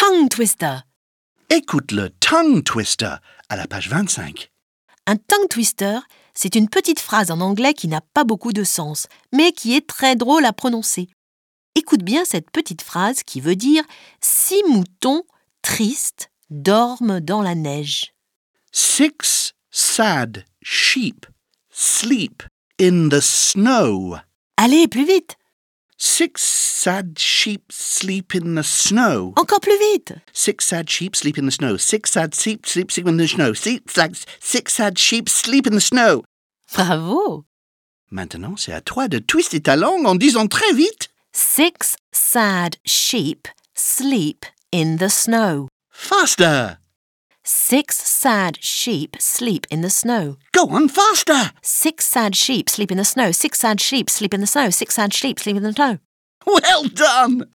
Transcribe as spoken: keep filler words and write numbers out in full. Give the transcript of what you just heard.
tongue twister. Écoute le tongue twister à la page vingt-cinq. Un tongue twister, c'est une petite phrase en anglais qui n'a pas beaucoup de sens, mais qui est très drôle à prononcer. Écoute bien cette petite phrase qui veut dire « Six moutons tristes dorment dans la neige ». Six sad sheep sleep in the snow. Allez, plus vite! Six sad sheep sleep in the snow. Encore plus vite! Six sad sheep sleep in the snow. Six sad sheep sleep, sleep in the snow. Six, six sad sheep sleep in the snow. Bravo! Maintenant, c'est à toi de twister ta langue en disant très vite. Six sad sheep sleep in the snow. Faster! Six sad sheep sleep in the snow. Go on, faster! Six sad sheep sleep in the snow. Six sad sheep sleep in the snow. Six sad sheep sleep in the snow. Well done!